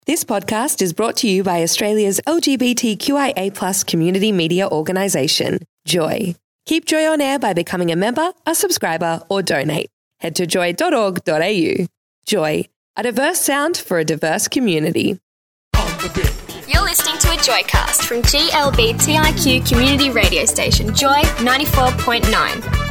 This podcast is brought to you by Australia's LGBTQIA+ community media organisation, Joy. Keep Joy on air by becoming a member, a subscriber, or donate. Head to joy.org.au. Joy, a diverse sound for a diverse community. You're listening to a Joycast from GLBTIQ community radio station, Joy 94.9.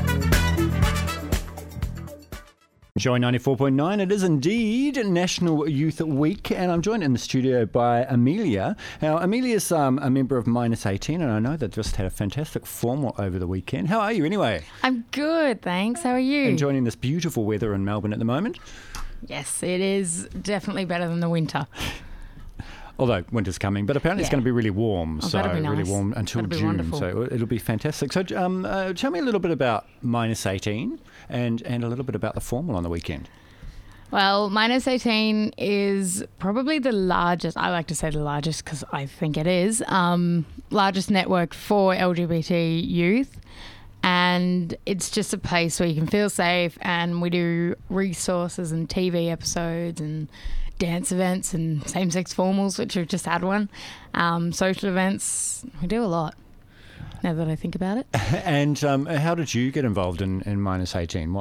Joy 94.9, it is indeed National Youth Week, and I'm joined in the studio by Amelia. Now, Amelia's a member of Minus 18, and I know they've just had a fantastic formal over the weekend. How are you anyway? I'm good, thanks. How are you? Enjoying this beautiful weather in Melbourne at the moment? Yes, it is definitely better than the winter. Although winter's coming, but apparently it's going to be really warm. That'll be nice. Really warm until June. Wonderful. So it'll be fantastic. So tell me a little bit about Minus 18 and a little bit about the formal on the weekend. Well, Minus 18 is probably the largest, I like to say the largest because I think it is, largest network for LGBT youth. And it's just a place where you can feel safe, and we do resources and TV episodes and dance events and same-sex formals, which we've just had one, social events. We do a lot, now that I think about it. And how did you get involved in Minus 18?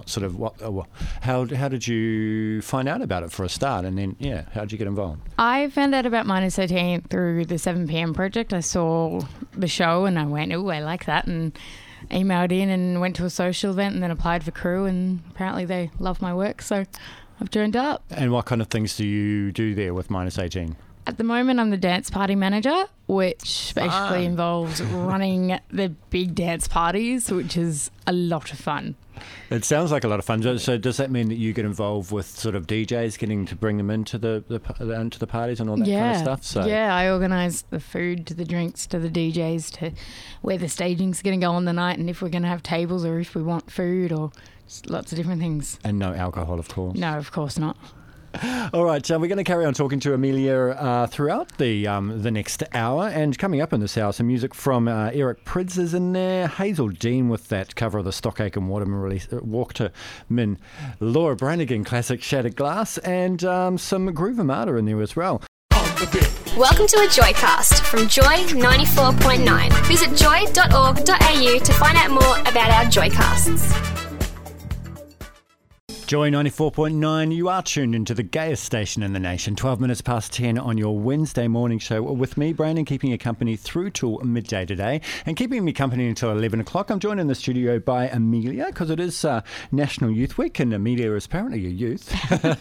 How did you find out about it for a start? And then, how did you get involved? I found out about Minus 18 through the 7pm project. I saw the show and I went, oh, I like that, and emailed in and went to a social event and then applied for crew, and apparently they love my work, so I've joined up. And what kind of things do you do there with Minus 18? At the moment, I'm the dance party manager, which basically involves running the big dance parties, which is a lot of fun. It sounds like a lot of fun. So does that mean that you get involved with sort of DJs, getting to bring them into the parties and all that kind of stuff? So yeah, I organise the food to the drinks to the DJs to where the staging's going to go on the night, and if we're going to have tables or if we want food or just lots of different things. And no alcohol, of course. No, of course not. All right, we're going to carry on talking to Amelia throughout the next hour, and coming up in this hour, some music from Eric Prydz is in there, Hazel Dean with that cover of the Stockake and Waterman release, Waterman, Laura Branigan classic Shattered Glass, and some Groove Armada in there as well. Welcome to a Joycast from Joy 94.9. Visit joy.org.au to find out more about our Joycasts. Joy 94.9, you are tuned into the gayest station in the nation, 12 minutes past 10 on your Wednesday morning show with me, Brandon, keeping you company through till midday today, and keeping me company until 11 o'clock. I'm joined in the studio by Amelia, because it is National Youth Week, and Amelia is apparently a youth.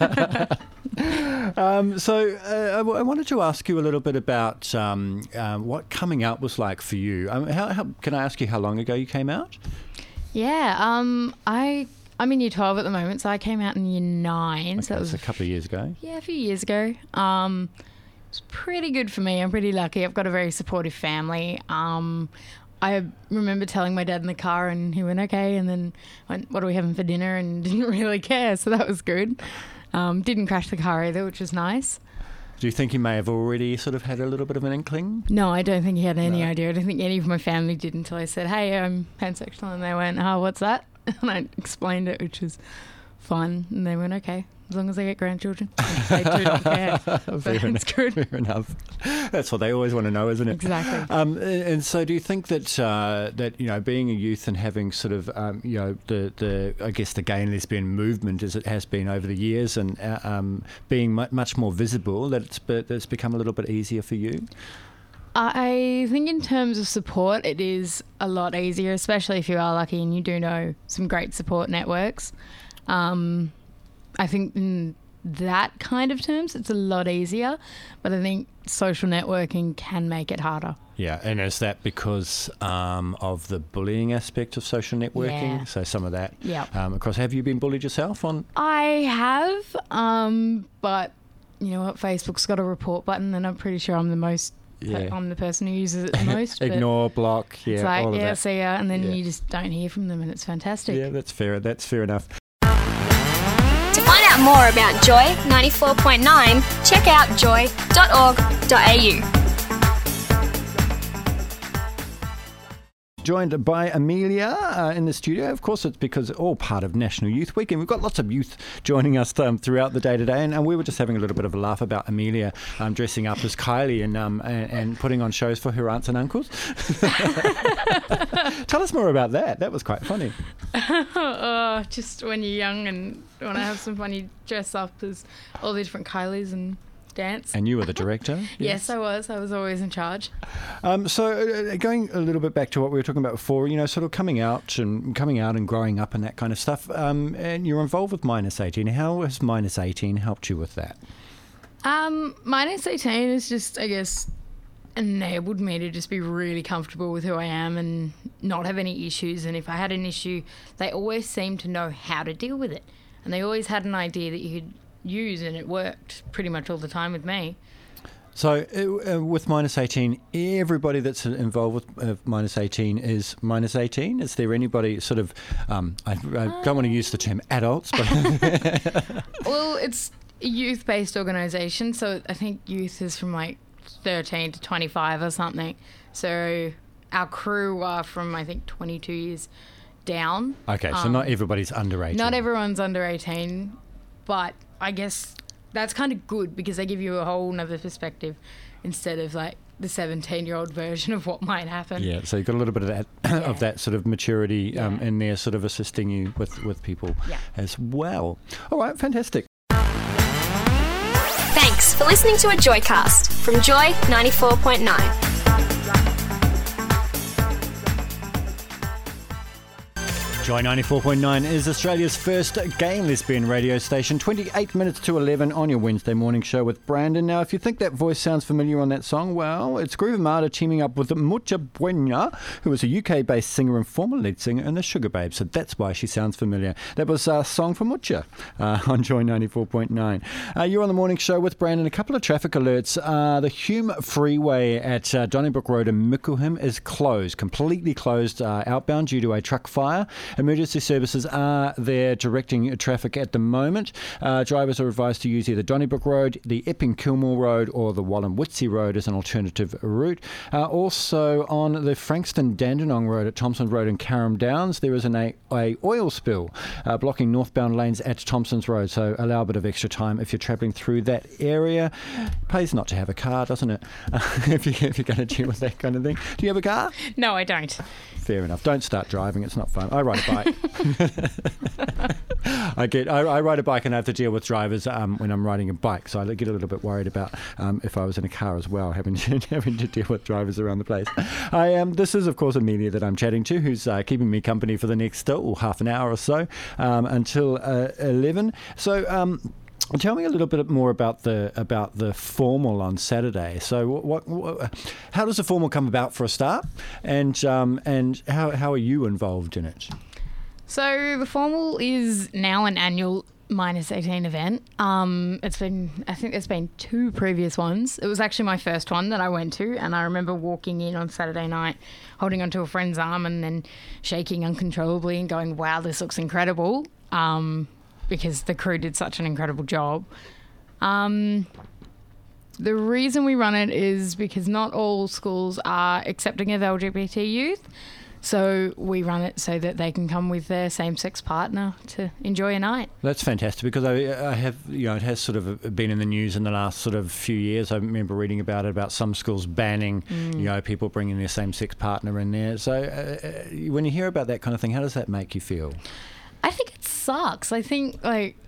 I wanted to ask you a little bit about what coming out was like for you. How can I ask you how long ago you came out? Yeah, I'm in year 12 at the moment, so I came out in year 9. Okay, so that was a couple of years ago. Yeah, a few years ago. It was pretty good for me. I'm pretty lucky. I've got a very supportive family. I remember telling my dad in the car, and he went, okay, and then went, what are we having for dinner, and didn't really care, so that was good. Didn't crash the car either, which was nice. Do you think he may have already sort of had a little bit of an inkling? No, I don't think he had any idea. I don't think any of my family did until I said, hey, I'm pansexual, and they went, oh, what's that? And I explained it, which was fun, and they went, okay, as long as I get grandchildren. They do not care. It's good. Fair enough. That's what they always want to know, isn't it? Exactly. And so do you think that being a youth and having sort of the I guess the gay and lesbian movement as it has been over the years, and being much more visible, that it's become a little bit easier for you? I think in terms of support, it is a lot easier, especially if you are lucky and you do know some great support networks. I think in that kind of terms, it's a lot easier, but I think social networking can make it harder. Yeah, and is that because of the bullying aspect of social networking? Yeah. So some of that. Yeah. Of course, have you been bullied yourself on? I have, but you know what? Facebook's got a report button, and I'm pretty sure I'm the most. Yeah. I'm the person who uses it the most. Ignore, block, it's like, all of that. See ya, and then you just don't hear from them, and it's fantastic. Yeah, that's fair. That's fair enough. To find out more about Joy 94.9, check out joy.org.au. Joined by Amelia in the studio. Of course, it's because it's all part of National Youth Week, and we've got lots of youth joining us throughout the day today. And we were just having a little bit of a laugh about Amelia dressing up as Kylie and putting on shows for her aunts and uncles. Tell us more about that. That was quite funny. Just when you're young and want to have some fun, you dress up as all the different Kylies and dance. And you were the director? Yes, I was. I was always in charge. So going a little bit back to what we were talking about before, sort of coming out and growing up and that kind of stuff, and you're involved with Minus 18. How has Minus 18 helped you with that? Minus 18 is just, I guess, enabled me to just be really comfortable with who I am and not have any issues. And if I had an issue, they always seemed to know how to deal with it. And they always had an idea that you could use, and it worked pretty much all the time with me. So with Minus 18, everybody that's involved with Minus 18 is Minus 18? Is there anybody sort of, I don't want to use the term adults, but... Well, it's a youth-based organisation, so I think youth is from like 13 to 25 or something. So our crew are from, I think, 22 years down. Okay, so not everybody's under 18. Not everyone's under 18, but I guess that's kind of good because they give you a whole nother perspective instead of like the 17-year-old version of what might happen. Yeah, so you've got a little bit of that of that sort of maturity in there, sort of assisting you with people as well. All right, fantastic. Thanks for listening to a Joycast from Joy 94.9. Joy 94.9 is Australia's first gay lesbian radio station. 28 minutes to 11 on your Wednesday morning show with Brandon. Now, if you think that voice sounds familiar on that song, well, it's Groove Armada teaming up with Mucha Buena, who is a UK-based singer and former lead singer in the Sugar Babes. So that's why she sounds familiar. That was a song from Mucha on Joy 94.9. You're on the morning show with Brandon. A couple of traffic alerts. The Hume Freeway at Donnybrook Road in Mickleham is closed, completely closed outbound due to a truck fire. Emergency services are there directing traffic at the moment. Drivers are advised to use either Donnybrook Road, the Epping-Kilmore Road or the Wallan-Witsea Road as an alternative route. Also on the Frankston-Dandenong Road at Thompson Road in Carrum Downs, there is a oil spill blocking northbound lanes at Thompson's Road, so allow a bit of extra time if you're travelling through that area. Pays not to have a car, doesn't it? if you're going to deal with that kind of thing. Do you have a car? No, I don't. Fair enough. Don't start driving. It's not fun. I ride a bike. I ride a bike and I have to deal with drivers when I'm riding a bike. So I get a little bit worried about if I was in a car as well, having to deal with drivers around the place. This is, of course, Amelia that I'm chatting to, who's keeping me company for the next half an hour or so until 11. So. Tell me a little bit more about the formal on Saturday. So, how does the formal come about for a start, and how are you involved in it? So the formal is now an annual Minus 18 event. I think there's been 2 previous ones. It was actually my first one that I went to, and I remember walking in on Saturday night, holding onto a friend's arm, and then shaking uncontrollably and going, "Wow, this looks incredible." Because the crew did such an incredible job. The reason we run it is because not all schools are accepting of LGBT youth. So we run it so that they can come with their same-sex partner to enjoy a night. That's fantastic because I have, it has sort of been in the news in the last sort of few years. I remember reading about it, about some schools banning, people bringing their same-sex partner in there. So when you hear about that kind of thing, how does that make you feel? I think it sucks. I think,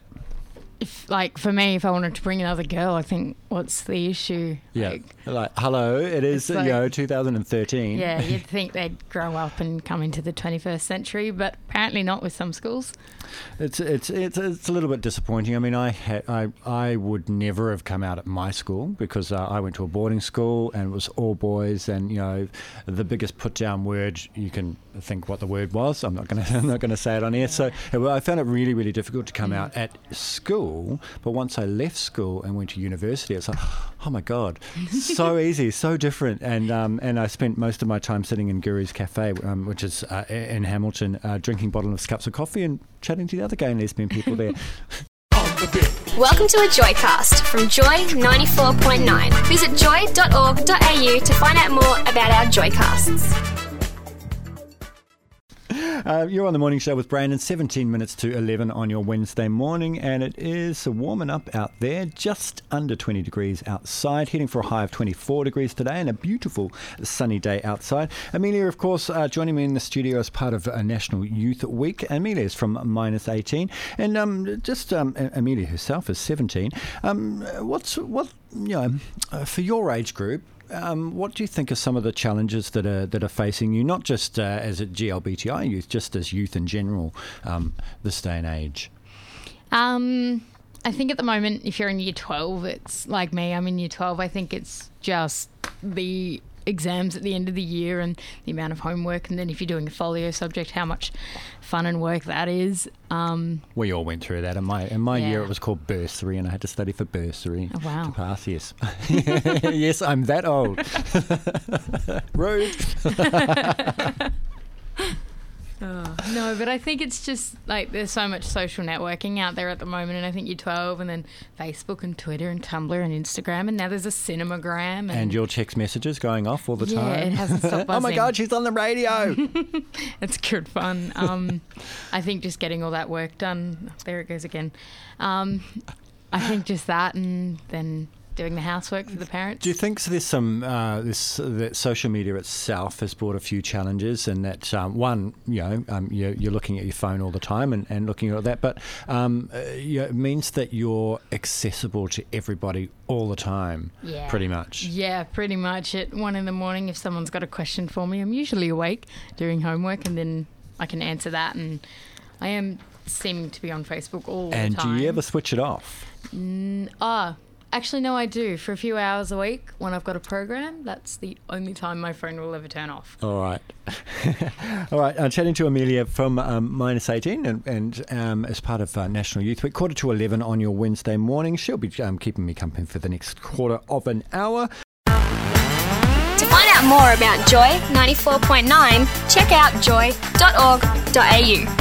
for me, if I wanted to bring another girl, I think, what's the issue? Yeah, hello, it is, 2013. Yeah, you'd think they'd grow up and come into the 21st century, but apparently not with some schools. It's a little bit disappointing. I mean, I would never have come out at my school because I went to a boarding school and it was all boys, and the biggest put down word, you can think what the word was. I'm not going to say it on air. So I found it really, really difficult to come out at school. But once I left school and went to university, it's like, oh my God, so easy, so different. And I spent most of my time sitting in Guru's Cafe, which is in Hamilton, drinking bottomless cups of coffee and chatting to the other gay and lesbian people there. Welcome to a Joycast from Joy 94.9. Visit joy.org.au to find out more about our Joycasts. You're on the morning show with Brandon, 17 minutes to 11 on your Wednesday morning, and it is warming up out there, just under 20 degrees outside, heading for a high of 24 degrees today and a beautiful sunny day outside. Amelia, of course, joining me in the studio as part of National Youth Week. Amelia is from Minus 18, and Amelia herself is 17. For your age group, what do you think are some of the challenges that are facing you, not just as a GLBTI youth, just as youth in general, this day and age? I think at the moment, if you're in year 12, it's like me, I'm in year 12. I think it's just the exams at the end of the year and the amount of homework, and then if you're doing a folio subject, how much fun and work that is. We all went through that. In my year, it was called bursary, and I had to study for bursary to pass. Yes, yes, I'm that old. Rude. No, but I think it's just like there's so much social networking out there at the moment, and I think you're 12, and then Facebook and Twitter and Tumblr and Instagram, and now there's a Cinemagram. And your text messages going off all the time. Yeah, it hasn't stopped buzzing. Oh my God, she's on the radio. It's good fun. I think just getting all that work done. There it goes again. I think just that, and then doing the housework for the parents. Do you think there's some that social media itself has brought a few challenges, and that you're looking at your phone all the time and looking at all that, but it means that you're accessible to everybody all the time, pretty much. Yeah, pretty much. At 1 a.m, if someone's got a question for me, I'm usually awake doing homework, and then I can answer that, and I am seeming to be on Facebook all the time. And do you ever switch it off? Actually, no, I do. For a few hours a week when I've got a program, that's the only time my phone will ever turn off. All right. All right. I'm chatting to Amelia from Minus 18 and as part of National Youth Week, 10:45 on your Wednesday morning. She'll be keeping me company for the next quarter of an hour. To find out more about Joy 94.9, check out joy.org.au.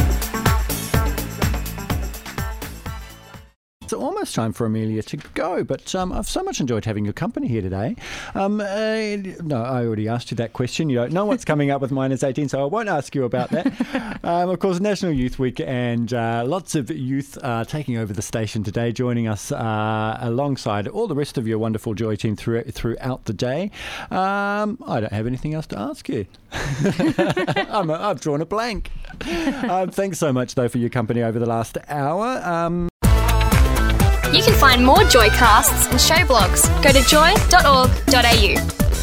It's almost time for Amelia to go, but I've so much enjoyed having your company here today. No, I already asked you that question. You don't know what's coming up with Minus 18, so I won't ask you about that. Of course, National Youth Week, and lots of youth taking over the station today, joining us alongside all the rest of your wonderful Joy team throughout the day. I don't have anything else to ask you. I've drawn a blank. Thanks so much, though, for your company over the last hour. You can find more Joycasts and show blogs. Go to joy.org.au.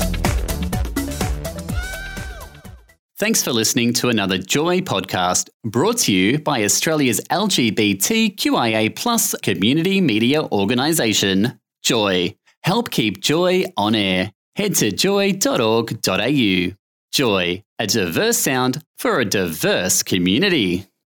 Thanks for listening to another Joy podcast brought to you by Australia's LGBTQIA+ community media organisation, Joy. Help keep Joy on air. Head to joy.org.au. Joy, a diverse sound for a diverse community.